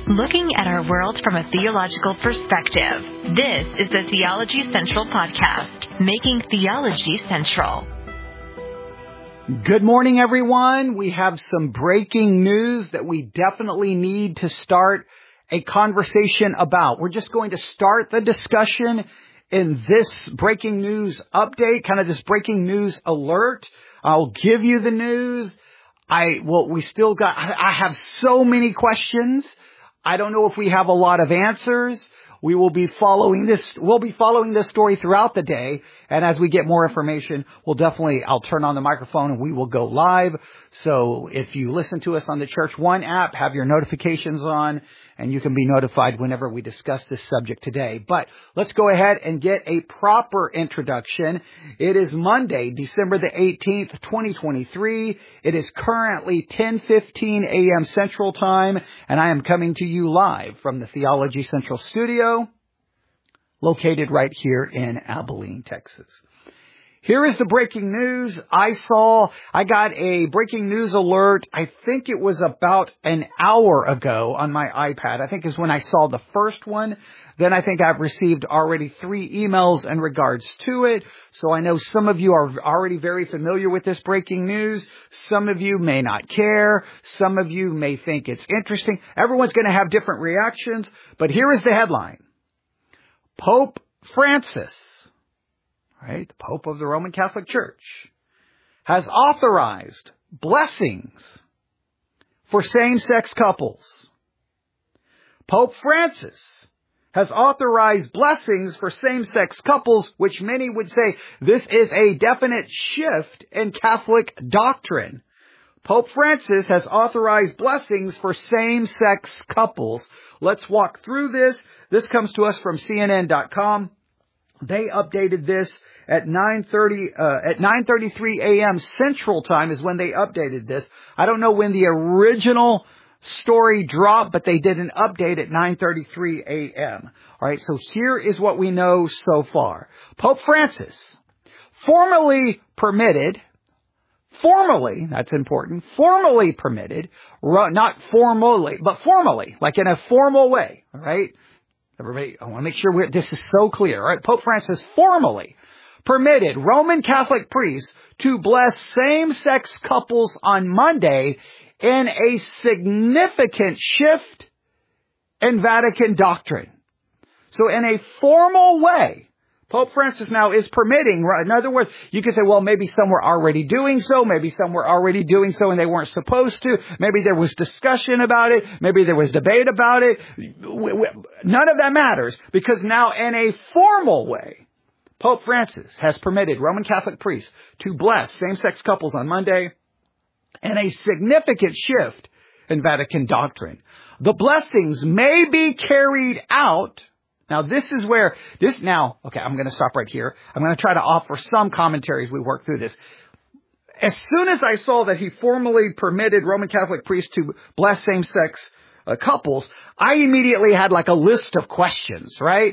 Looking at our world from a theological perspective. This is the Theology Central Podcast, making theology central. Good morning, everyone. We have some breaking news that we definitely need to start a conversation about. We're just going to start the discussion in this breaking news update, kind of this breaking news alert. I'll give you the news. I have so many questions. I don't know if we have a lot of answers. We'll be following this story throughout the day. And as we get more information, I'll turn on the microphone and we will go live. So if you listen to us on the Church One app, have your notifications on and you can be notified whenever we discuss this subject today. But let's go ahead and get a proper introduction. It is Monday, December the 18th, 2023. It is currently 10:15 a.m. Central Time, and I am coming to you live from the Theology Central studio, located right here in Abilene, Texas. Here is the breaking news. I got a breaking news alert. I think it was about an hour ago on my iPad. I think is when I saw the first one. Then I think I've received already 3 emails in regards to it. So I know some of you are already very familiar with this breaking news. Some of you may not care. Some of you may think it's interesting. Everyone's going to have different reactions. But here is the headline. Pope Francis, right, the Pope of the Roman Catholic Church, has authorized blessings for same-sex couples. Pope Francis has authorized blessings for same-sex couples, which many would say this is a definite shift in Catholic doctrine. Pope Francis has authorized blessings for same-sex couples. Let's walk through this. This comes to us from CNN.com. They updated this at 9:33 a.m. Central Time is when they updated this. I don't know when the original story dropped, but they did an update at 9:33 a.m. All right, so here is what we know so far. Pope Francis that's important, formally permitted, not formally, but formally, like in a formal way, all right? Everybody, I want to make sure this is so clear, all right? Pope Francis formally permitted Roman Catholic priests to bless same-sex couples on Monday in a significant shift in Vatican doctrine. So in a formal way, Pope Francis now is permitting, in other words, you could say, well, maybe some were already doing so, maybe some were already doing so and they weren't supposed to, maybe there was discussion about it, maybe there was debate about it. None of that matters, because now in a formal way, Pope Francis has permitted Roman Catholic priests to bless same-sex couples on Monday in a significant shift in Vatican doctrine. The blessings may be carried out. Now, I'm going to stop right here. I'm going to try to offer some commentary as we work through this. As soon as I saw that he formally permitted Roman Catholic priests to bless same-sex couples, I immediately had like a list of questions, right?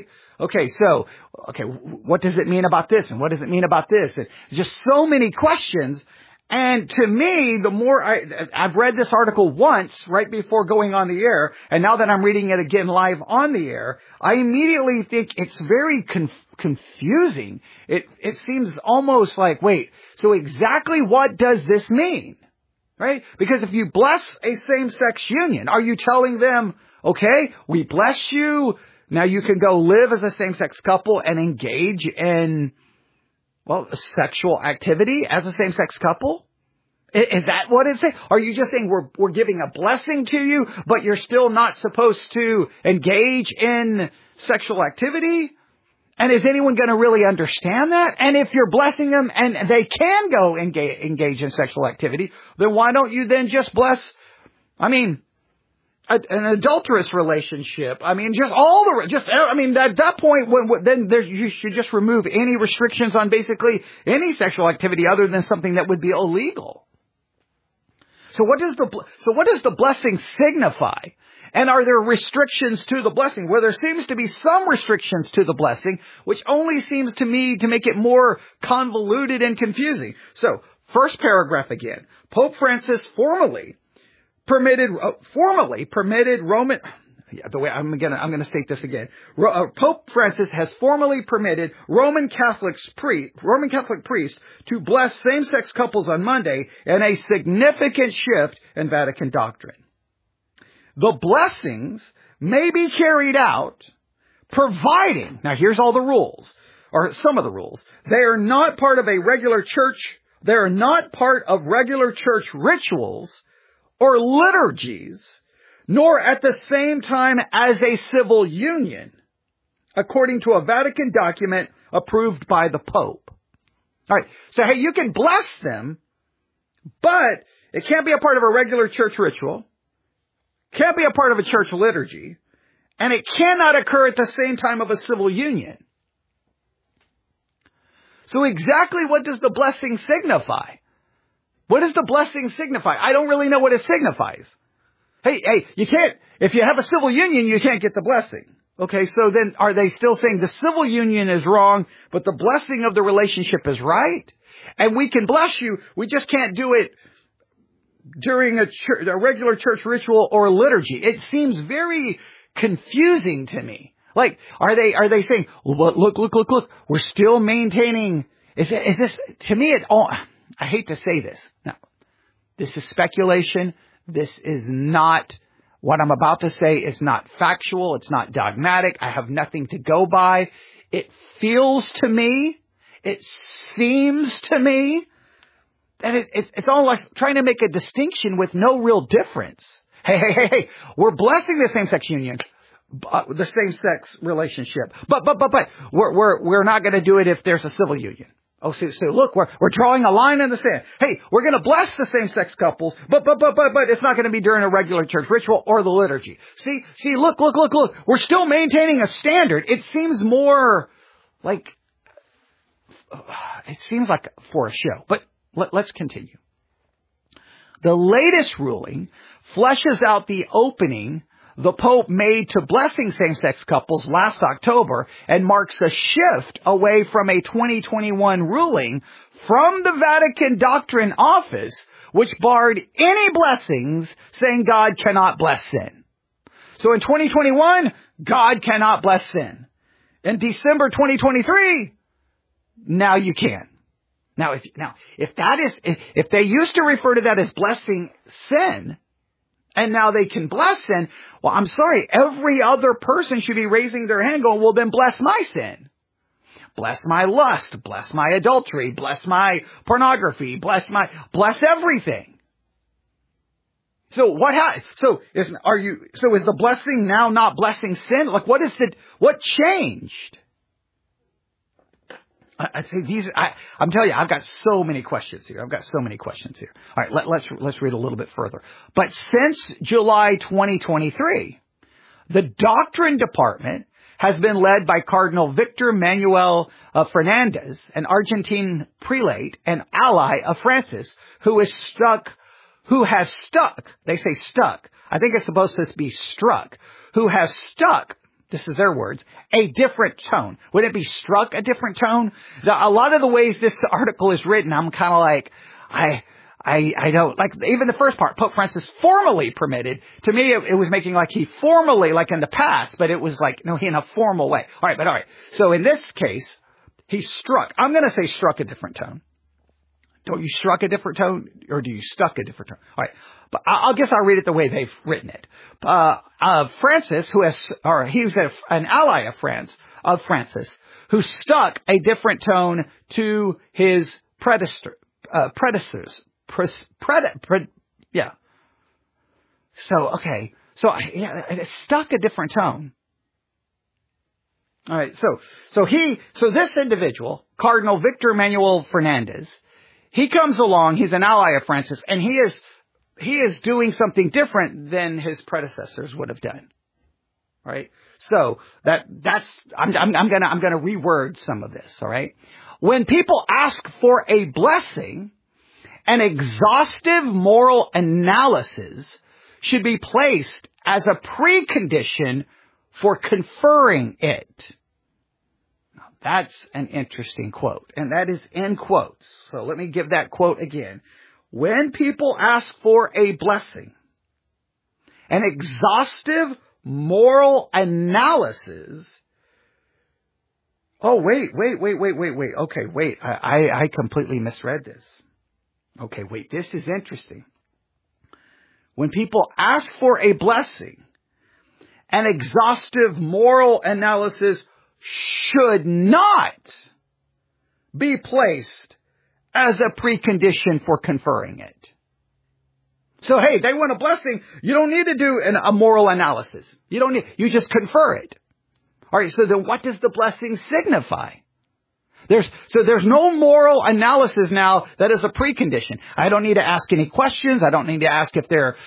What does it mean about this? And what does it mean about this? And just so many questions. And to me, the more I've read this article once right before going on the air, and now that I'm reading it again live on the air, I immediately think it's very confusing. It seems almost like, wait, so exactly what does this mean? Right? Because if you bless a same-sex union, are you telling them, okay, we bless you, now you can go live as a same-sex couple and engage in sexual activity as a same-sex couple? Is that what it's saying? Are you just saying we're giving a blessing to you, but you're still not supposed to engage in sexual activity? And is anyone going to really understand that? And if you're blessing them and they can go engage in sexual activity, then why don't you then just bless, an adulterous relationship? At that point, you should just remove any restrictions on basically any sexual activity other than something that would be illegal. So what does the blessing signify? And are there restrictions to the blessing? Well, there seems to be some restrictions to the blessing, which only seems to me to make it more convoluted and confusing. So, first paragraph again. Pope Francis formally permitted Roman, the way I'm going to state this again. Pope Francis has formally permitted Roman Catholic priests to bless same-sex couples on Monday in a significant shift in Vatican doctrine. The blessings may be carried out providing, now here's all the rules, or some of the rules. They are not part of regular church rituals or liturgies, nor at the same time as a civil union, according to a Vatican document approved by the Pope. All right, so hey, you can bless them, but it can't be a part of a regular church ritual, can't be a part of a church liturgy, and it cannot occur at the same time of a civil union. So exactly what does the blessing signify? What does the blessing signify? I don't really know what it signifies. Hey, you can't, if you have a civil union, you can't get the blessing. Okay, so then are they still saying the civil union is wrong, but the blessing of the relationship is right? And we can bless you, we just can't do it during a regular church ritual or liturgy. It seems very confusing to me. Like, are they saying, look, we're still maintaining, is this, to me, I hate to say this. No, this is speculation. This is not, what I'm about to say is not factual. It's not dogmatic. I have nothing to go by. It feels to me, it seems to me that it's almost trying to make a distinction with no real difference. Hey, we're blessing the same-sex union. The same-sex relationship. But we're not going to do it if there's a civil union. Oh, so look, we're drawing a line in the sand. Hey, we're going to bless the same-sex couples, but it's not going to be during a regular church ritual or the liturgy. See, look. We're still maintaining a standard. It seems more like, for a show. But let's continue. The latest ruling fleshes out the opening the Pope made to blessing same-sex couples last October and marks a shift away from a 2021 ruling from the Vatican Doctrine Office, which barred any blessings, saying God cannot bless sin. So in 2021, God cannot bless sin. In December 2023, now you can. Now, if they used to refer to that as blessing sin, and now they can bless sin, well, I'm sorry, every other person should be raising their hand and going, well, then bless my sin. Bless my lust, bless my adultery, bless my pornography, bless everything. So is the blessing now not blessing sin? Like what changed? I'd say I'm telling you, I've got so many questions here. All right, let's read a little bit further. But since July 2023, the doctrine department has been led by Cardinal Victor Manuel Fernandez, an Argentine prelate and ally of Francis, who has stuck, they say stuck. I think it's supposed to be struck, who has stuck, this is their words, a different tone. Would it be struck a different tone? A lot of the ways this article is written, I'm kind of like, I don't, like even the first part, Pope Francis formally permitted, to me it was making like he formally, like in the past, but it was like, no, in a formal way. All right. So in this case, he struck, I'm going to say struck a different tone. Don't you struck a different tone, or do you stuck a different tone? All right. But I'll read it the way they've written it. Francis, he's an ally of Francis, who stuck a different tone to his predecessors. Yeah. It stuck a different tone. All right. So this individual, Cardinal Victor Manuel Fernandez, he comes along, he's an ally of Francis, and he is doing something different than his predecessors would have done. All right? So I'm gonna reword some of this, all right? When people ask for a blessing, an exhaustive moral analysis should be placed as a precondition for conferring it. That's an interesting quote, and that is in quotes. So let me give that quote again. When people ask for a blessing, an exhaustive moral analysis. Oh, wait. Okay, wait. I completely misread this. Okay, wait. This is interesting. When people ask for a blessing, an exhaustive moral analysis should not be placed as a precondition for conferring it. So, hey, they want a blessing. You don't need to do a moral analysis. You just confer it. All right, so then what does the blessing signify? There's no moral analysis now that is a precondition. I don't need to ask any questions. I don't need to ask if they're,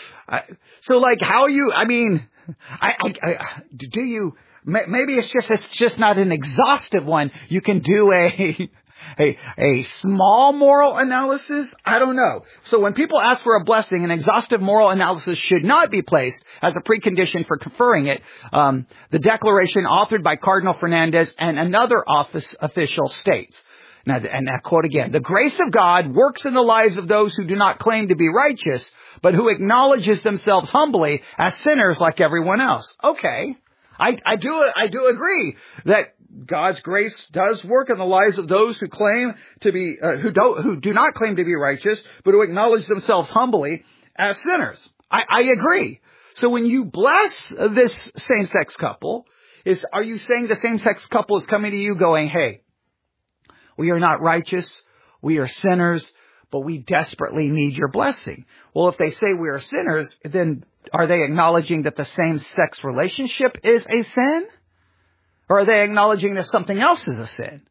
maybe it's just not an exhaustive one. You can do a small moral analysis? I don't know. So when people ask for a blessing, an exhaustive moral analysis should not be placed as a precondition for conferring it. The declaration authored by Cardinal Fernandez and another office official states, now, and I quote again, "The grace of God works in the lives of those who do not claim to be righteous, but who acknowledges themselves humbly as sinners like everyone else." Okay. I do agree that God's grace does work in the lives of those who claim to be, who do not claim to be righteous, but who acknowledge themselves humbly as sinners. I agree. So when you bless this same-sex couple, are you saying the same-sex couple is coming to you going, hey, we are not righteous, we are sinners, but we desperately need your blessing? Well, if they say we are sinners, then are they acknowledging that the same-sex relationship is a sin? Or are they acknowledging that something else is a sin?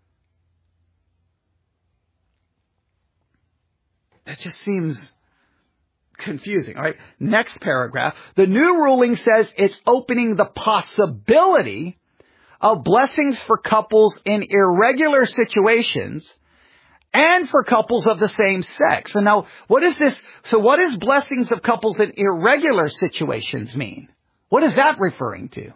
That just seems confusing. All right. Next paragraph. The new ruling says it's opening the possibility of blessings for couples in irregular situations and for couples of the same sex. And now, what is this? So what does blessings of couples in irregular situations mean? What is that referring to?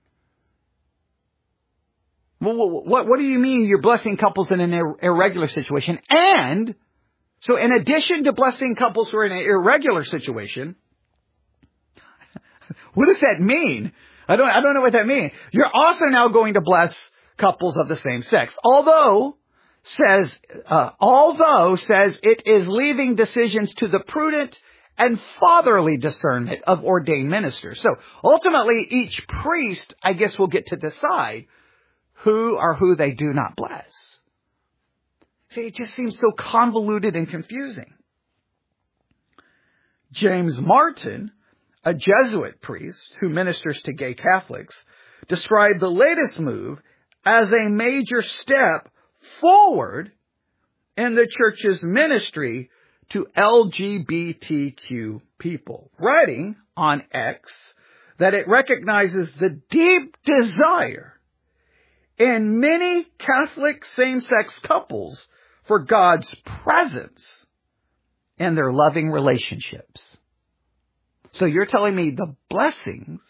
What do you mean you're blessing couples in an irregular situation? And so in addition to blessing couples who are in an irregular situation, what does that mean? I don't know what that means. You're also now going to bless couples of the same sex. Although says it is leaving decisions to the prudent and fatherly discernment of ordained ministers. So ultimately each priest, I guess, will get to decide who they do not bless. See, it just seems so convoluted and confusing. James Martin, a Jesuit priest who ministers to gay Catholics, described the latest move as a major step forward in the church's ministry to LGBTQ people, writing on X that it recognizes the deep desire in many Catholic same-sex couples for God's presence in their loving relationships. So you're telling me the blessings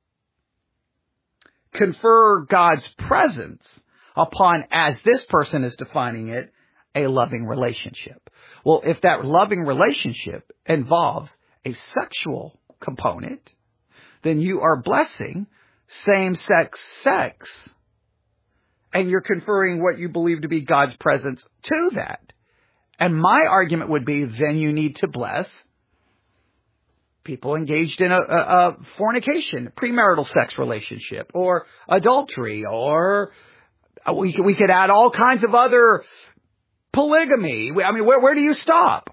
confer God's presence upon, as this person is defining it, a loving relationship. Well, if that loving relationship involves a sexual component, then you are blessing same-sex sex, and you're conferring what you believe to be God's presence to that. And my argument would be, then you need to bless people engaged in a fornication, premarital sex relationship, or adultery, or we could add all kinds of other polygamy. I mean, where do you stop?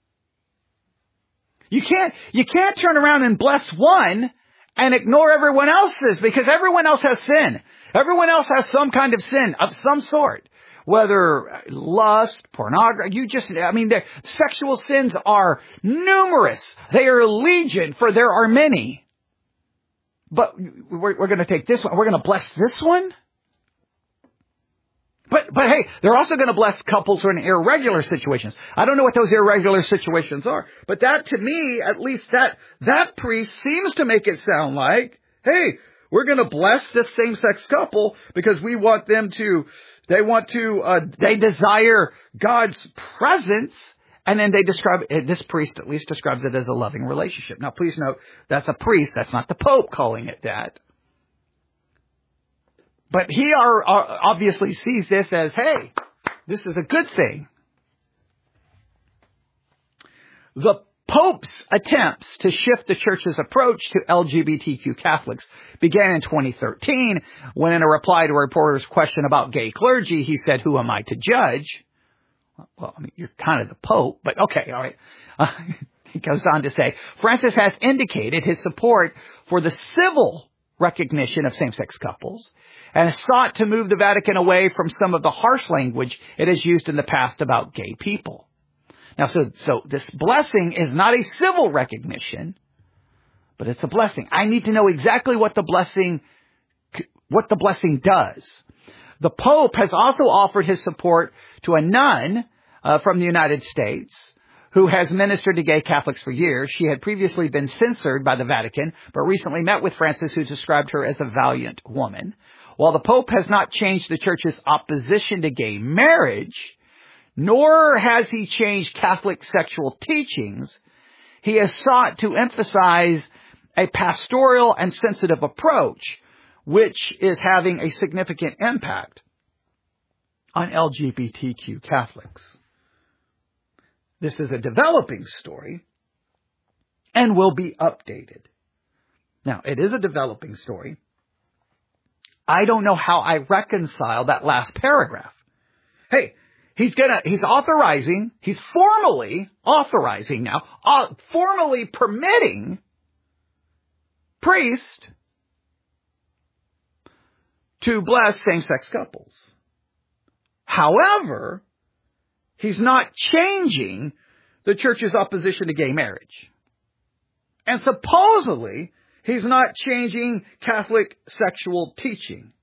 You can't turn around and bless one and ignore everyone else's, because everyone else has sin. Everyone else has some kind of sin of some sort. Whether lust, pornography, the sexual sins are numerous. They are legion, for there are many. But we're going to take this one. We're going to bless this one. But hey, they're also going to bless couples who are in irregular situations. I don't know what those irregular situations are, but that, to me, at least that priest seems to make it sound like, hey, we're going to bless this same-sex couple because we want them to, they desire God's presence And then they describe it, this priest at least describes it as a loving relationship. Now, please note, that's a priest. That's not the Pope calling it that. But he obviously sees this as, hey, this is a good thing. The Pope's attempts to shift the Church's approach to LGBTQ Catholics began in 2013 when, in a reply to a reporter's question about gay clergy, he said, "Who am I to judge?" Well, I mean, you're kind of the Pope, but okay, all right. He goes on to say, Francis has indicated his support for the civil recognition of same-sex couples and has sought to move the Vatican away from some of the harsh language it has used in the past about gay people. Now, so this blessing is not a civil recognition, but it's a blessing. I need to know exactly what the blessing does. The Pope has also offered his support to a nun from the United States who has ministered to gay Catholics for years. She had previously been censored by the Vatican, but recently met with Francis, who described her as a valiant woman. While the Pope has not changed the Church's opposition to gay marriage, nor has he changed Catholic sexual teachings, he has sought to emphasize a pastoral and sensitive approach, which is having a significant impact on LGBTQ Catholics. This is a developing story and will be updated. Now, it is a developing story. I don't know how I reconcile that last paragraph. Hey, he's formally authorizing now, formally permitting priests to bless same-sex couples. However, he's not changing the Church's opposition to gay marriage. And supposedly, he's not changing Catholic sexual teaching.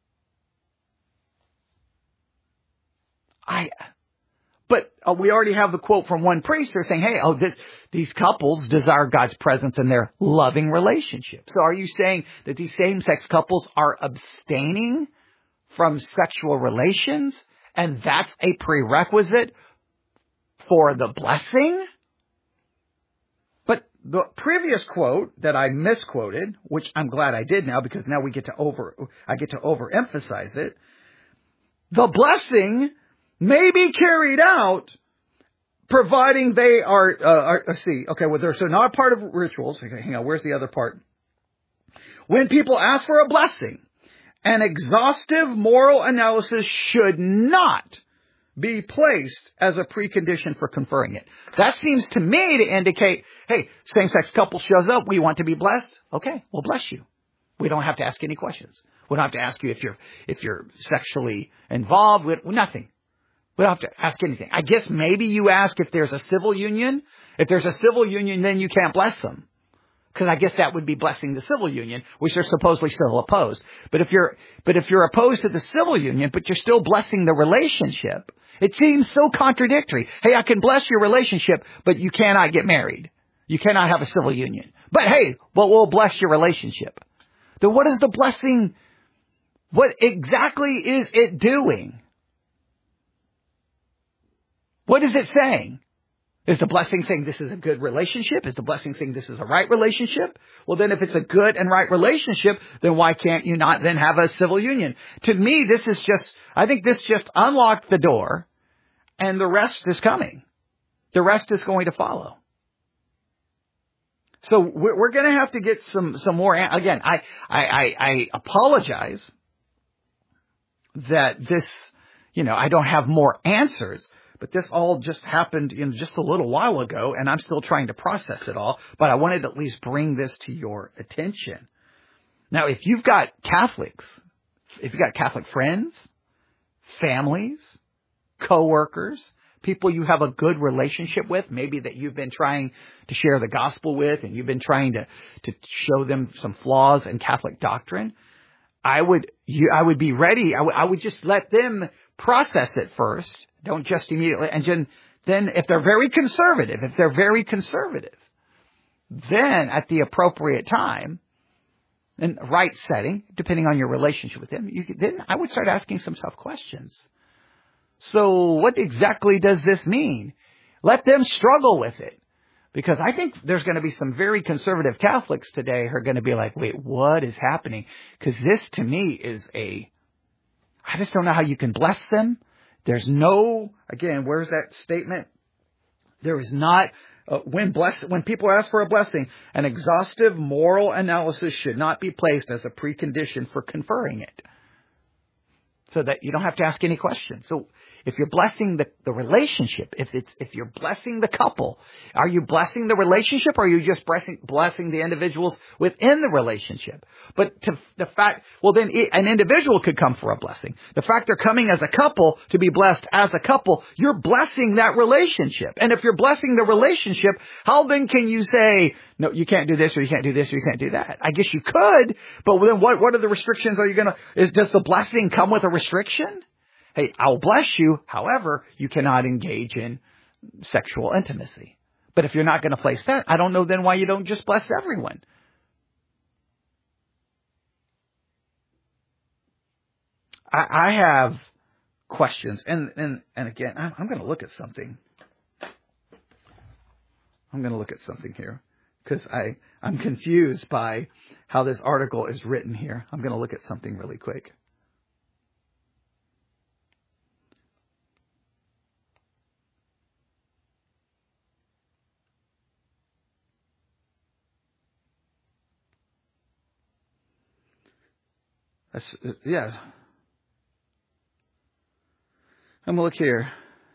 But we already have the quote from one priest. They're saying, hey, these couples desire God's presence in their loving relationship. So are you saying that these same-sex couples are abstaining from sexual relations? And that's a prerequisite for the blessing? But the previous quote that I misquoted, which I'm glad I did now because now I get to overemphasize it. The blessing may be carried out providing they are so not a part of rituals. Okay, hang on, where's the other part? When people ask for a blessing, an exhaustive moral analysis should not be placed as a precondition for conferring it. That seems to me to indicate, hey, same-sex couple shows up, we want to be blessed. Okay, we'll bless you. We don't have to ask any questions. We don't have to ask you if you're sexually involved with nothing. We don't have to ask anything. I guess maybe you ask if there's a civil union. If there's a civil union, then you can't bless them. Because I guess that would be blessing the civil union, which they're supposedly still opposed. But if you're opposed to the civil union, but you're still blessing the relationship, it seems so contradictory. Hey, I can bless your relationship, but you cannot get married. You cannot have a civil union. But hey, we'll bless your relationship. Then what is the blessing? What exactly is it doing? What is it saying? Is the blessing saying this is a good relationship? Is the blessing saying this is a right relationship? Well, then if it's a good and right relationship, then why can't you not then have a civil union? To me, I think this just unlocked the door, and the rest is coming. The rest is going to follow. So we're going to have to get some more. Again, I apologize that this, I don't have more answers. But this all just happened just a little while ago, and I'm still trying to process it all. But I wanted to at least bring this to your attention. Now, if you've got Catholics, if you've got Catholic friends, families, coworkers, people you have a good relationship with, maybe that you've been trying to share the gospel with, and you've been trying to show them some flaws in Catholic doctrine, I would be ready. I would just let them process it first. Don't just immediately. And then if they're very conservative, then at the appropriate time and right setting, depending on your relationship with them, then I would start asking some tough questions. So what exactly does this mean? Let them struggle with it. Because I think there's going to be some very conservative Catholics today who are going to be like, wait, what is happening? Because this to me is I just don't know how you can bless them. There's no, again, where's that statement? There is not, when people ask for a blessing, an exhaustive moral analysis should not be placed as a precondition for conferring it. So that you don't have to ask any questions. So if you're blessing the relationship, if you're blessing the couple, are you blessing the relationship or are you just blessing the individuals within the relationship? But then an individual could come for a blessing. The fact they're coming as a couple to be blessed as a couple, you're blessing that relationship. And if you're blessing the relationship, how then can you say, no, you can't do this or you can't do this or you can't do that? I guess you could, but then what are the restrictions are you going to, does the blessing come with a restriction? Hey, I'll bless you. However, you cannot engage in sexual intimacy. But if you're not going to place that, I don't know then why you don't just bless everyone. I have questions. And again, I'm going to look at something. I'm going to look at something here because I'm confused by how this article is written here. I'm going to look at something really quick. Yeah. I'm going to look here.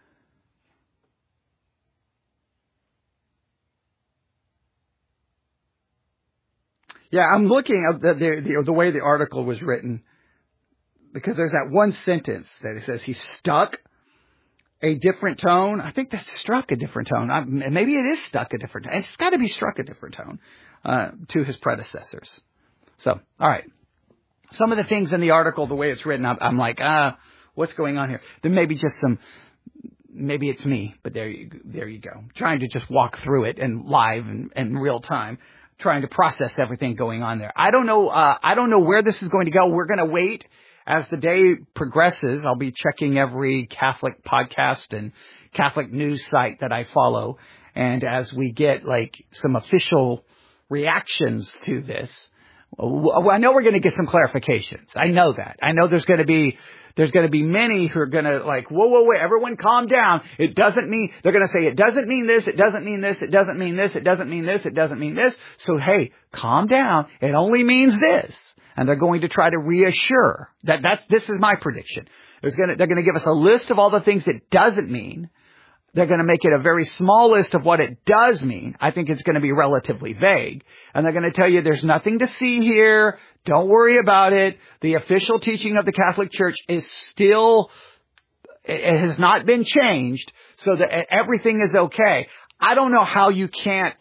Yeah, I'm looking at the way the article was written because there's that one sentence that it says he stuck a different tone. I think that's struck a different tone. Maybe it is stuck a different tone. It's got to be struck a different tone to his predecessors. So, all right. Some of the things in the article, the way it's written, I'm like, what's going on here? Then maybe it's me, but there you go. Trying to just walk through it and live and in real time, trying to process everything going on there. I don't know where this is going to go. We're going to wait as the day progresses. I'll be checking every Catholic podcast and Catholic news site that I follow. And as we get like some official reactions to this, I know we're going to get some clarifications. I know that. I know there's going to be many who are going to like, whoa, everyone calm down. It doesn't mean, they're going to say, it doesn't mean this, it doesn't mean this, it doesn't mean this, it doesn't mean this, it doesn't mean this. So hey, calm down. It only means this. And they're going to try to reassure this is my prediction. They're going to give us a list of all the things it doesn't mean. They're going to make it a very small list of what it does mean. I think it's going to be relatively vague. And they're going to tell you there's nothing to see here. Don't worry about it. The official teaching of the Catholic Church is still, it has not been changed so that everything is okay. I don't know how you can't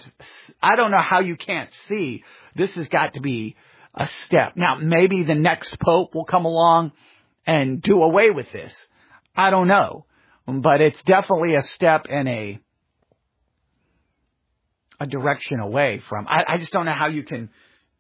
see. This has got to be a step. Now, maybe the next Pope will come along and do away with this. I don't know. But it's definitely a step in a direction away from. I just don't know how you can.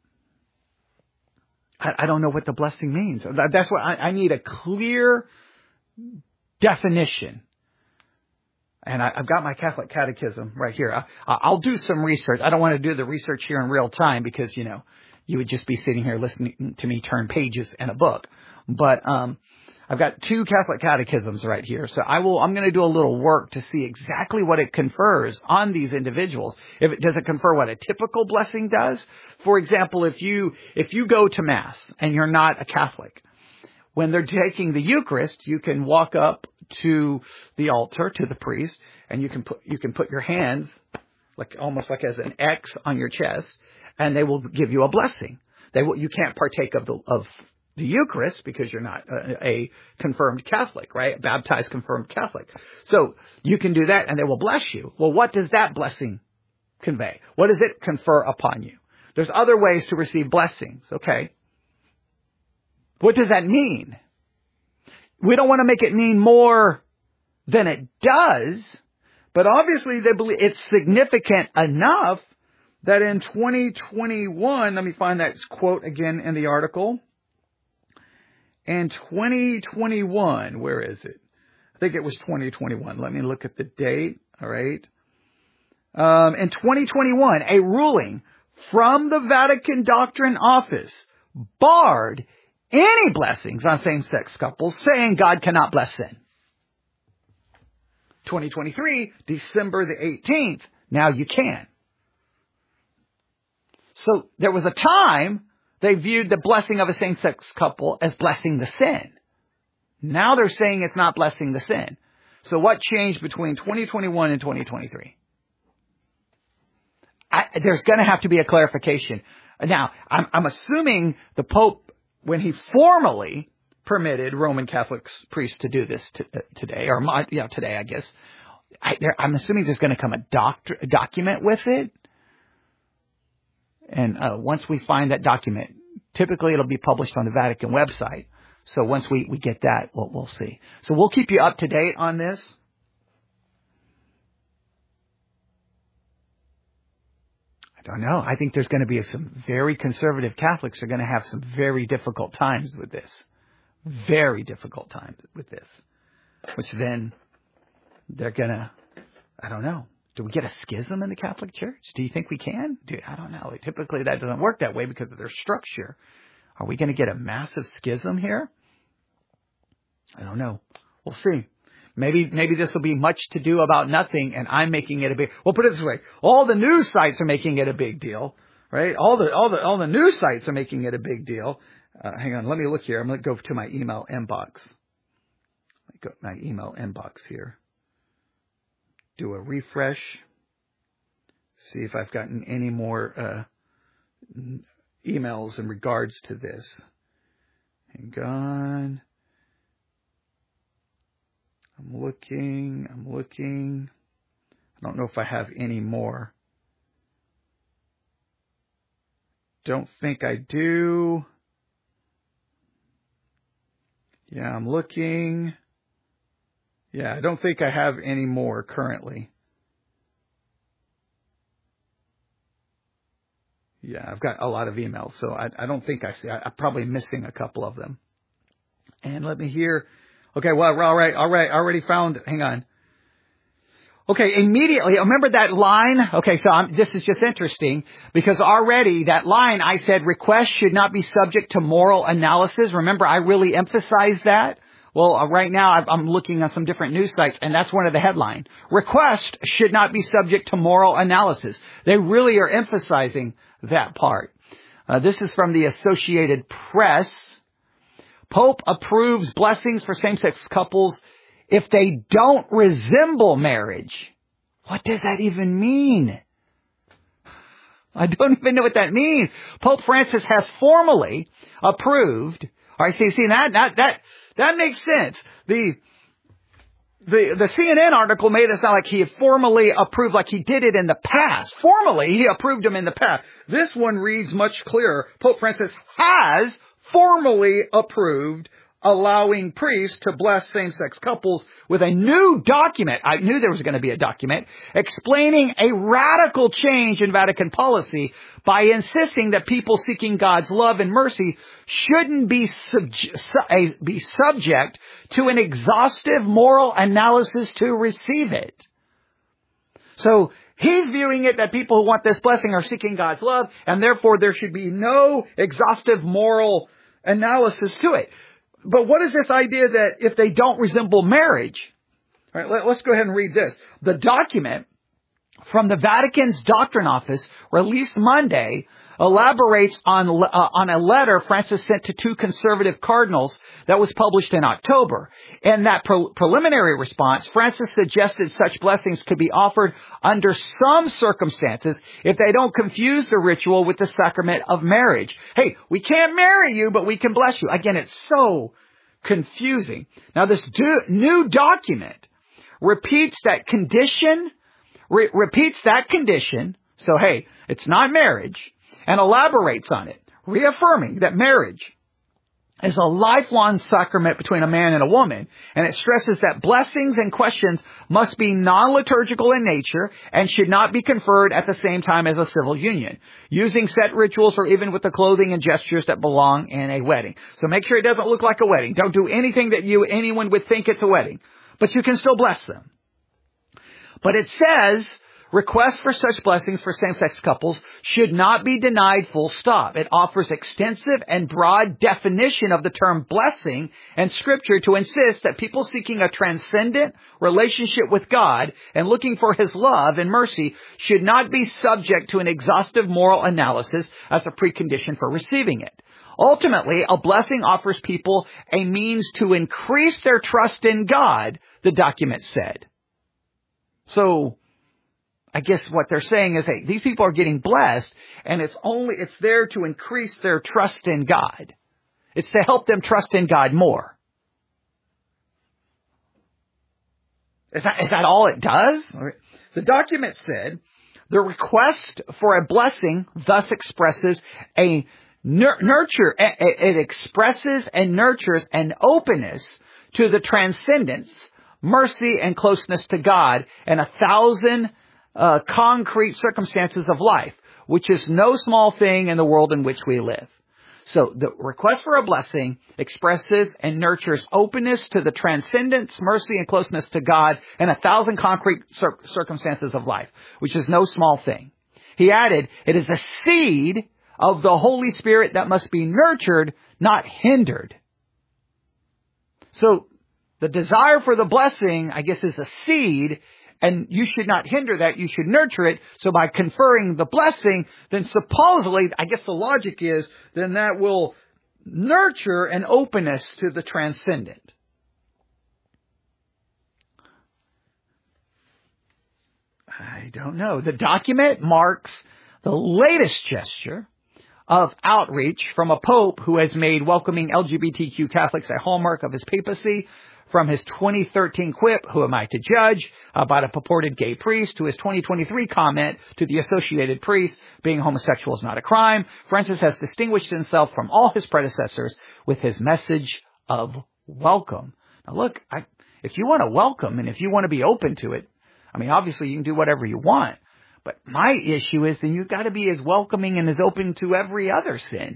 I don't know what the blessing means. That's what I need, a clear definition. And I've got my Catholic Catechism right here. I'll do some research. I don't want to do the research here in real time because, you would just be sitting here listening to me turn pages in a book. But I've got 2 Catholic catechisms right here. So I'm going to do a little work to see exactly what it confers on these individuals. Does it confer what a typical blessing does? For example, if you go to Mass and you're not a Catholic, when they're taking the Eucharist, you can walk up to the altar, to the priest, and you can put your hands almost like as an X on your chest, and they will give you a blessing. You can't partake of the Eucharist because you're not a confirmed Catholic, right? A baptized confirmed Catholic. So you can do that and they will bless you. Well, what does that blessing convey? What does it confer upon you? There's other ways to receive blessings, okay? What does that mean? We don't want to make it mean more than it does, but obviously they believe it's significant enough that in 2021, let me find that quote again in the article. In 2021, where is it? I think it was 2021. Let me look at the date. All right. In 2021, a ruling from the Vatican Doctrine Office barred any blessings on same-sex couples, saying God cannot bless sin. 2023, December the 18th, now you can. So there was a time they viewed the blessing of a same-sex couple as blessing the sin. Now they're saying it's not blessing the sin. So what changed between 2021 and 2023? There's going to have to be a clarification. Now, I'm assuming the Pope, when he formally permitted Roman Catholic priests to do this today, today, I guess, I'm assuming there's going to come a document with it. And once we find that document, typically it'll be published on the Vatican website. So once we get that, we'll see. So we'll keep you up to date on this. I don't know. I think there's going to be some very conservative Catholics are going to have some very difficult times with this. Very difficult times with this. Which then they're going to, I don't know. Do we get a schism in the Catholic Church? Do you think we can? I don't know. Typically that doesn't work that way because of their structure. Are we going to get a massive schism here? I don't know. We'll see. Maybe this will be much to do about nothing, and I'm making it a big. Well, put it this way: all the news sites are making it a big deal, right? All the news sites are making it a big deal. Hang on, let me look here. I'm going to go to my email inbox. My email inbox here. Do a refresh. See if I've gotten any more emails in regards to this. Hang on. I'm looking. I don't know if I have any more. Don't think I do. Yeah, I'm looking. Yeah, I don't think I have any more currently. Yeah, I've got a lot of emails, so I don't think I see. I'm probably missing a couple of them. And let me hear. Okay, well, all right. I already found. Hang on. Okay, immediately. Remember that line? Okay, so this is just interesting because already that line I said requests should not be subject to moral analysis. Remember, I really emphasized that. Well, right now I'm looking on some different news sites, and that's one of the headlines. Request should not be subject to moral analysis. They really are emphasizing that part. This is from the Associated Press. Pope approves blessings for same-sex couples if they don't resemble marriage. What does that even mean? I don't even know what that means. Pope Francis has formally approved. All right, see that makes sense. The CNN article made it sound like he had formally approved, like he did it in the past. Formally, he approved them in the past. This one reads much clearer. Pope Francis has formally approved allowing priests to bless same-sex couples with a new document. I knew there was going to be a document explaining a radical change in Vatican policy by insisting that people seeking God's love and mercy shouldn't be subject to an exhaustive moral analysis to receive it. So he's viewing it that people who want this blessing are seeking God's love, and therefore there should be no exhaustive moral analysis to it. But what is this idea that if they don't resemble marriage? All right, let's go ahead and read this. The document from the Vatican's Doctrine Office, released Monday, elaborates on a letter Francis sent to two conservative cardinals that was published in October. In that preliminary response, Francis suggested such blessings could be offered under some circumstances if they don't confuse the ritual with the sacrament of marriage. Hey, we can't marry you, but we can bless you. Again, it's so confusing. Now, this new document repeats that condition. So, hey, it's not marriage. And elaborates on it, reaffirming that marriage is a lifelong sacrament between a man and a woman. And it stresses that blessings and questions must be non-liturgical in nature and should not be conferred at the same time as a civil union, using set rituals or even with the clothing and gestures that belong in a wedding. So make sure it doesn't look like a wedding. Don't do anything that anyone would think it's a wedding, but you can still bless them. But it says requests for such blessings for same-sex couples should not be denied full stop. It offers extensive and broad definition of the term blessing and Scripture to insist that people seeking a transcendent relationship with God and looking for His love and mercy should not be subject to an exhaustive moral analysis as a precondition for receiving it. Ultimately, a blessing offers people a means to increase their trust in God, the document said. So, I guess what they're saying is, hey, these people are getting blessed, and it's there to increase their trust in God. It's to help them trust in God more. Is that all it does? The document said, the request for a blessing thus expresses a nurture. It expresses and nurtures an openness to the transcendence, mercy, and closeness to God, and 1,000 concrete circumstances of life, which is no small thing in the world in which we live. So the request for a blessing expresses and nurtures openness to the transcendence, mercy, and closeness to God, and 1,000 concrete circumstances of life, which is no small thing. He added, it is a seed of the Holy Spirit that must be nurtured, not hindered. So the desire for the blessing, I guess, is a seed, and you should not hinder that. You should nurture it. So by conferring the blessing, then supposedly, I guess the logic is, then that will nurture an openness to the transcendent. I don't know. The document marks the latest gesture of outreach from a pope who has made welcoming LGBTQ Catholics a hallmark of his papacy. From his 2013 quip, "Who am I to judge?" about a purported gay priest, to his 2023 comment to the Associated Press, being homosexual is not a crime, Francis has distinguished himself from all his predecessors with his message of welcome. Now look, if you want to welcome and if you want to be open to it, I mean, obviously you can do whatever you want. But my issue is then you've got to be as welcoming and as open to every other sin.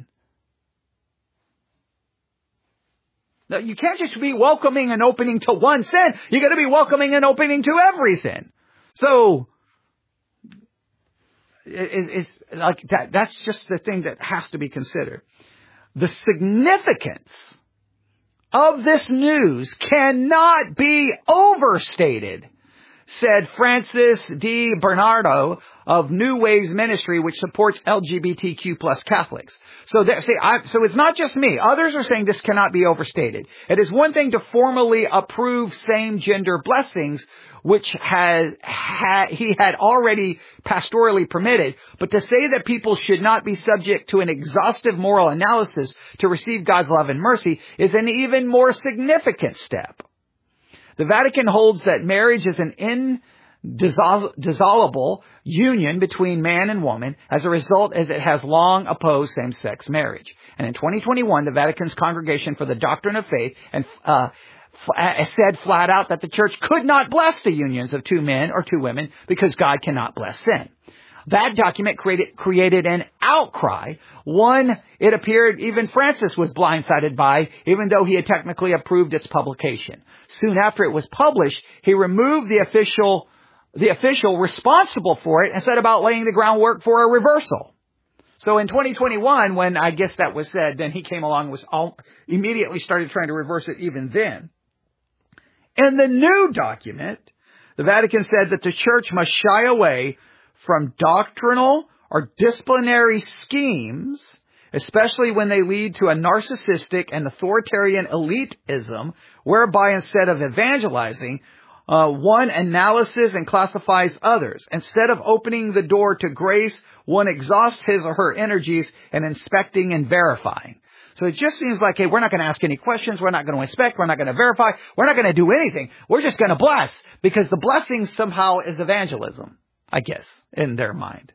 Now, you can't just be welcoming and opening to one sin. You got to be welcoming and opening to every sin. So, it's like that. That's just the thing that has to be considered. The significance of this news cannot be overstated, said Francis D. Bernardo of New Ways Ministry, which supports LGBTQ plus Catholics. So it's not just me. Others are saying this cannot be overstated. It is one thing to formally approve same-gender blessings, which he had already pastorally permitted, but to say that people should not be subject to an exhaustive moral analysis to receive God's love and mercy is an even more significant step. The Vatican holds that marriage is an indissoluble union between man and woman, as a result as it has long opposed same-sex marriage. And in 2021, the Vatican's Congregation for the Doctrine of Faith said flat out that the Church could not bless the unions of two men or two women because God cannot bless sin. That document created an outcry, one it appeared even Francis was blindsided by, even though he had technically approved its publication. Soon after it was published, he removed the official responsible for it and set about laying the groundwork for a reversal. So in 2021, when I guess that was said, then he came along and immediately started trying to reverse it even then. In the new document, the Vatican said that the Church must shy away from doctrinal or disciplinary schemes, especially when they lead to a narcissistic and authoritarian elitism, whereby instead of evangelizing, one analyzes and classifies others. Instead of opening the door to grace, one exhausts his or her energies in inspecting and verifying. So it just seems like, hey, we're not going to ask any questions. We're not going to inspect. We're not going to verify. We're not going to do anything. We're just going to bless, because the blessing somehow is evangelism, I guess, in their mind.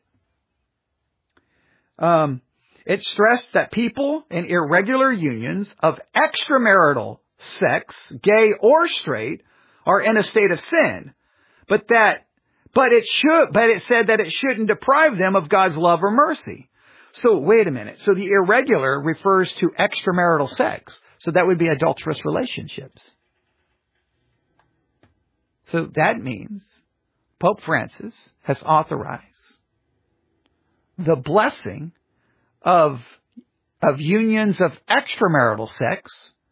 It stressed that people in irregular unions of extramarital sex, gay or straight, are in a state of sin, but it said that it shouldn't deprive them of God's love or mercy. So wait a minute. So the irregular refers to extramarital sex. So that would be adulterous relationships. So that means Pope Francis has authorized the blessing of unions of extramarital sex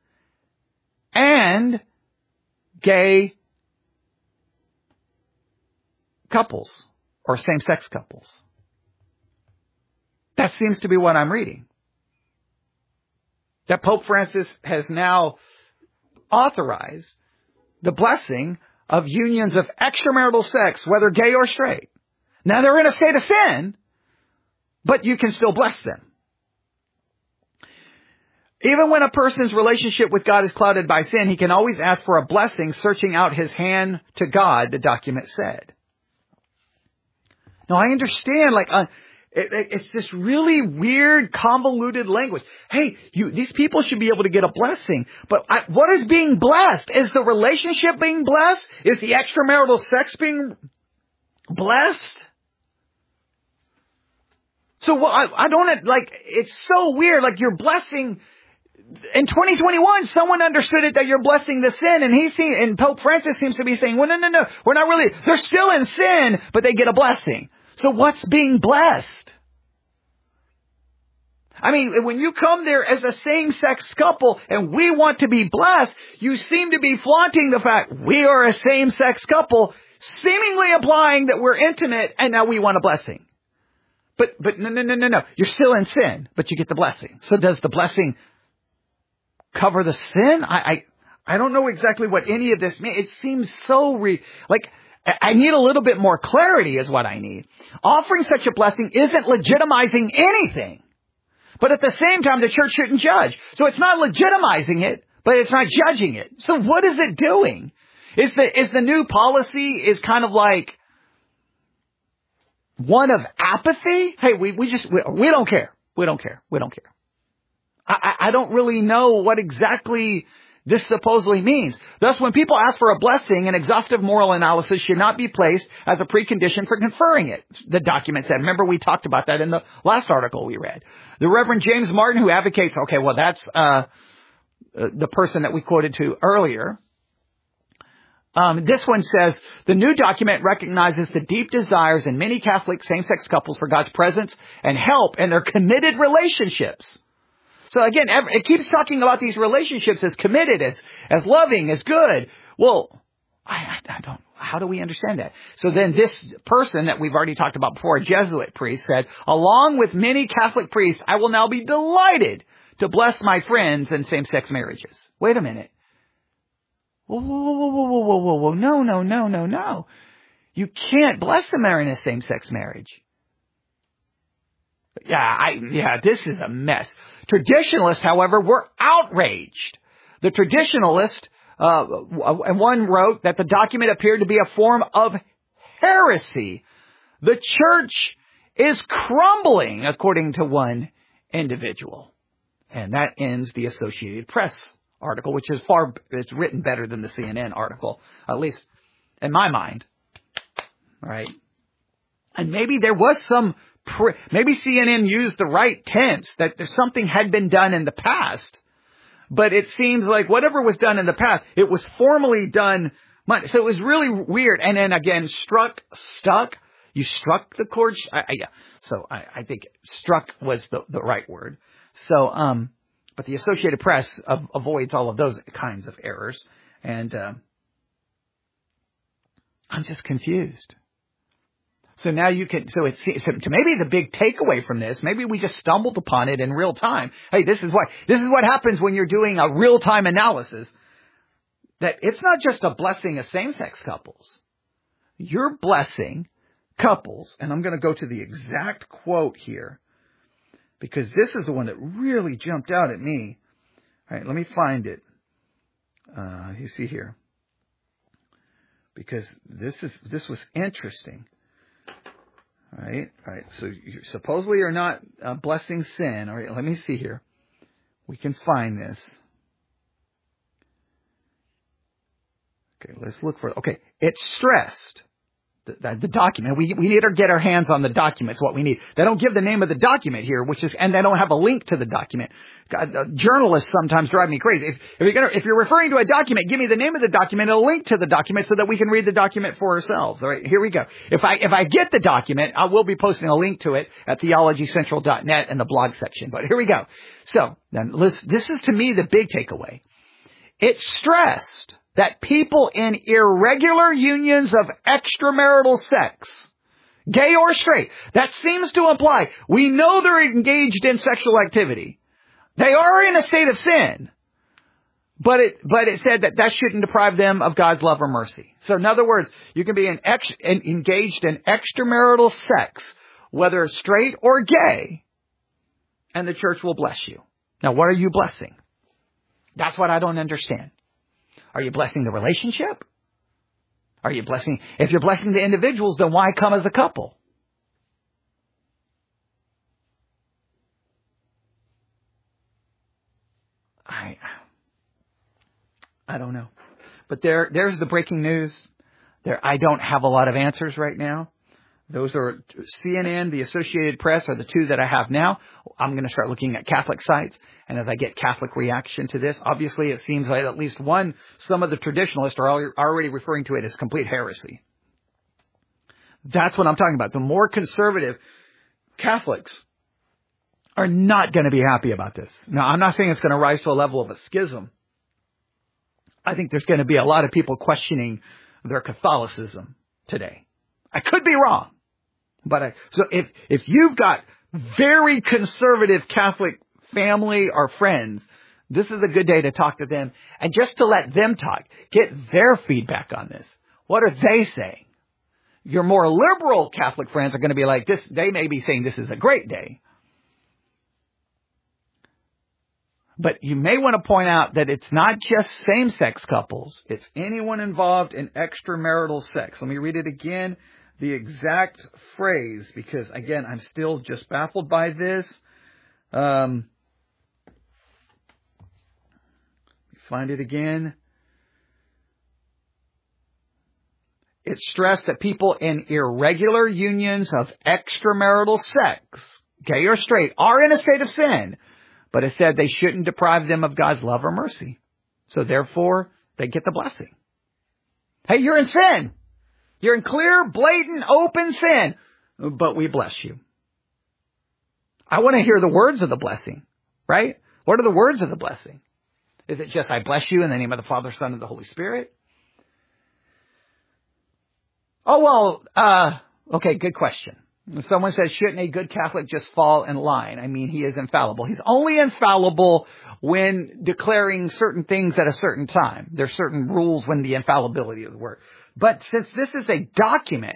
and gay couples or same-sex couples. That seems to be what I'm reading. That Pope Francis has now authorized the blessing of unions of extramarital sex, whether gay or straight. Now they're in a state of sin, but you can still bless them. Even when a person's relationship with God is clouded by sin, he can always ask for a blessing, searching out his hand to God, the document said. Now I understand, it's this really weird, convoluted language. Hey, these people should be able to get a blessing. But what is being blessed? Is the relationship being blessed? Is the extramarital sex being blessed? So I don't, it's so weird. You're blessing. In 2021, someone understood it that you're blessing the sin, and Pope Francis seems to be saying, well, no, we're not really. They're still in sin, but they get a blessing. So what's being blessed? I mean, when you come there as a same-sex couple and we want to be blessed, you seem to be flaunting the fact we are a same-sex couple, seemingly implying that we're intimate and now we want a blessing. But no. You're still in sin, but you get the blessing. So does the blessing cover the sin? I don't know exactly what any of this means. It seems so I need a little bit more clarity is what I need. Offering such a blessing isn't legitimizing anything. But at the same time, the church shouldn't judge. So it's not legitimizing it, but it's not judging it. So what is it doing? Is the new policy is kind of like one of apathy? Hey, we don't care. We don't care. I don't really know what exactly this supposedly means. Thus, when people ask for a blessing, an exhaustive moral analysis should not be placed as a precondition for conferring it, the document said. Remember, we talked about that in the last article we read. The Reverend James Martin, who advocates, that's the person that we quoted to earlier. This one says, the new document recognizes the deep desires in many Catholic same-sex couples for God's presence and help in their committed relationships. So again, it keeps talking about these relationships as committed, as loving, as good. Well, I don't, how do we understand that? So then this person that we've already talked about before, a Jesuit priest, said, along with many Catholic priests, I will now be delighted to bless my friends in same-sex marriages. Wait a minute. Whoa. No. You can't bless them in a same-sex marriage. Yeah, this is a mess. Traditionalists, however, were outraged. The traditionalist, one wrote that the document appeared to be a form of heresy. The church is crumbling, according to one individual. And that ends the Associated Press article, which is it's written better than the CNN article, at least in my mind. All right. And maybe there was maybe CNN used the right tense, that something had been done in the past, but it seems like whatever was done in the past, it was formally done. So it was really weird. And then again, stuck. You struck the chord. So I think struck was the right word. So, but the Associated Press avoids all of those kinds of errors. And I'm just confused. So now you can, so maybe the big takeaway from this, maybe we just stumbled upon it in real time. Hey, this is what happens when you're doing a real time analysis. That it's not just a blessing of same-sex couples. You're blessing couples, and I'm going to go to the exact quote here, because this is the one that really jumped out at me. All right, let me find it. You see here. Because this was interesting. All right. So you supposedly are not blessing sin. All right. Let me see here. We can find this. Okay. Let's look for it. Okay. It's stressed The document. We need to get our hands on the document. It's what we need. They don't give the name of the document here, and they don't have a link to the document. Journalists sometimes drive me crazy. If you're referring to a document, give me the name of the document and a link to the document so that we can read the document for ourselves. All right, here we go. If I get the document, I will be posting a link to it at theologycentral.net in the blog section. But here we go. So then, this is to me the big takeaway. It's stressed that people in irregular unions of extramarital sex, gay or straight, that seems to imply we know they're engaged in sexual activity. They are in a state of sin. But it said that shouldn't deprive them of God's love or mercy. So in other words, you can be engaged in extramarital sex, whether straight or gay, and the church will bless you. Now, what are you blessing? That's what I don't understand. Are you blessing the relationship? Are you blessing, if you're blessing the individuals, then why come as a couple? I don't know. But there's the breaking news. I don't have a lot of answers right now. Those are CNN, the Associated Press are the two that I have now. I'm going to start looking at Catholic sites. And as I get Catholic reaction to this, obviously it seems like at least some of the traditionalists are already referring to it as complete heresy. That's what I'm talking about. The more conservative Catholics are not going to be happy about this. Now, I'm not saying it's going to rise to a level of a schism. I think there's going to be a lot of people questioning their Catholicism today. I could be wrong. But so if you've got very conservative Catholic family or friends, this is a good day to talk to them and just to let them talk, get their feedback on this. What are they saying? Your more liberal Catholic friends are going to be like this. They may be saying this is a great day. But you may want to point out that it's not just same-sex couples. It's anyone involved in extramarital sex. Let me read it again. The exact phrase, because again, I'm still just baffled by this. Find it again. It's stressed that people in irregular unions of extramarital sex, gay or straight, are in a state of sin. But it said they shouldn't deprive them of God's love or mercy. So therefore, they get the blessing. Hey, you're in sin. You're in clear, blatant, open sin. But we bless you. I want to hear the words of the blessing, right? What are the words of the blessing? Is it just, I bless you in the name of the Father, Son, and the Holy Spirit? Oh, well, okay, good question. Someone says, shouldn't a good Catholic just fall in line? I mean, he is infallible. He's only infallible when declaring certain things at a certain time. There's certain rules when the infallibility is worked. But since this is a document,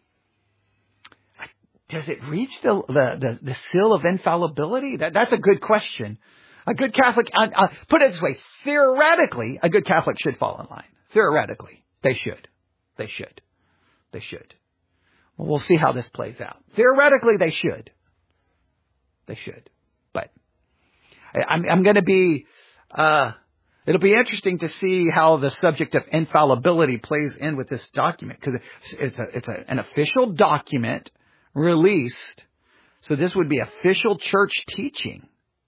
does it reach the seal of infallibility? That's a good question. A good Catholic, put it this way, theoretically, a good Catholic should fall in line. Theoretically, they should. They should. They should. Well, we'll see how this plays out. Theoretically, they should. They should. But I'm going to be, it'll be interesting to see how the subject of infallibility plays in with this document, because it's an official document released. So this would be official church teaching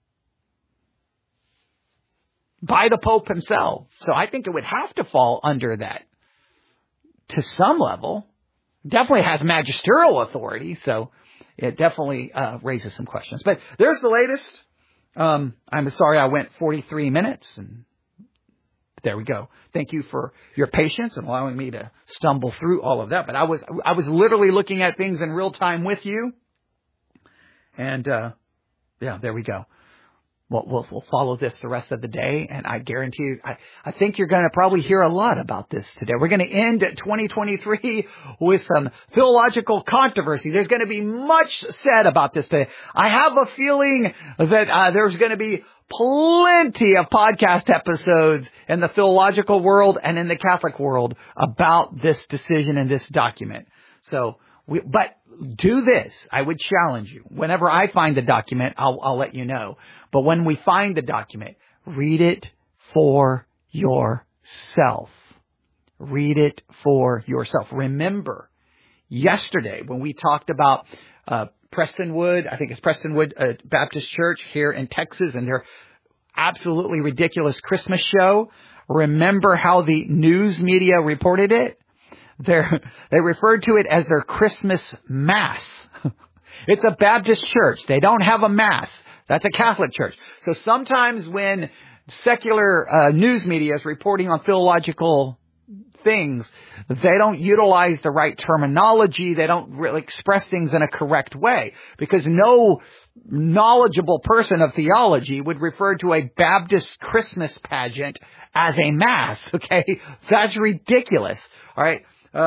by the Pope himself. So I think it would have to fall under that to some level. Definitely has magisterial authority, so it definitely raises some questions. But there's the latest. I'm sorry I went 43 minutes, and there we go. Thank you for your patience and allowing me to stumble through all of that. But I was literally looking at things in real time with you, and yeah, there we go. We'll follow this the rest of the day, and I guarantee you, I think you're going to probably hear a lot about this today. We're going to end 2023 with some theological controversy. There's going to be much said about this today. I have a feeling that there's going to be plenty of podcast episodes in the theological world and in the Catholic world about this decision and this document. So, but do this. I would challenge you. Whenever I find the document, I'll let you know. But when we find the document, read it for yourself. Read it for yourself. Remember, yesterday when we talked about Prestonwood. I think it's Prestonwood Baptist Church here in Texas and their absolutely ridiculous Christmas show. Remember how the news media reported it? They referred to it as their Christmas Mass. It's a Baptist church. They don't have a Mass. That's a Catholic church. So sometimes when secular news media is reporting on theological things, they don't utilize the right terminology. They don't really express things in a correct way, because no knowledgeable person of theology would refer to a Baptist Christmas pageant as a Mass. Okay. That's ridiculous. All right.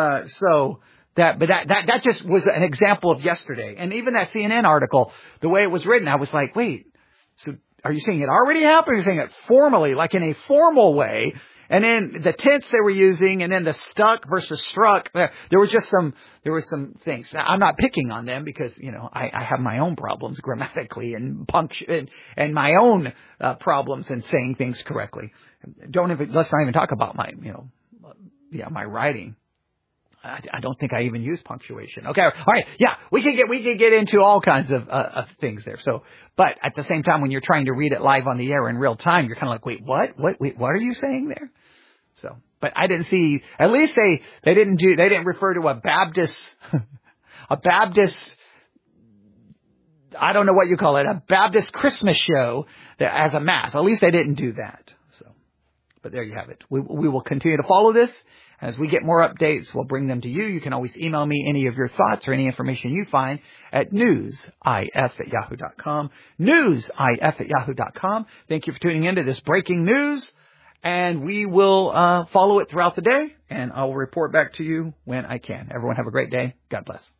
That just was an example of yesterday. And even that CNN article, the way it was written, I was like, wait, so are you saying it already happened? Or are you saying it formally, like in a formal way? And then the tense they were using, and then the stuck versus struck, there were some things. Now, I'm not picking on them because, I have my own problems grammatically and and my own problems in saying things correctly. Let's not even talk about my, my writing. I don't think I even use punctuation. Okay. All right. Yeah. We could get into all kinds of things there. So, but at the same time, when you're trying to read it live on the air in real time, you're kind of like, wait, what? What are you saying there? So, but I didn't see, at least they didn't refer to a Baptist, I don't know what you call it, a Baptist Christmas show as a Mass. At least they didn't do that. So, but there you have it. We will continue to follow this. As we get more updates, we'll bring them to you. You can always email me any of your thoughts or any information you find at newsif@yahoo.com. Newsif@yahoo.com. Thank you for tuning in to this breaking news. And we will follow it throughout the day. And I'll report back to you when I can. Everyone have a great day. God bless.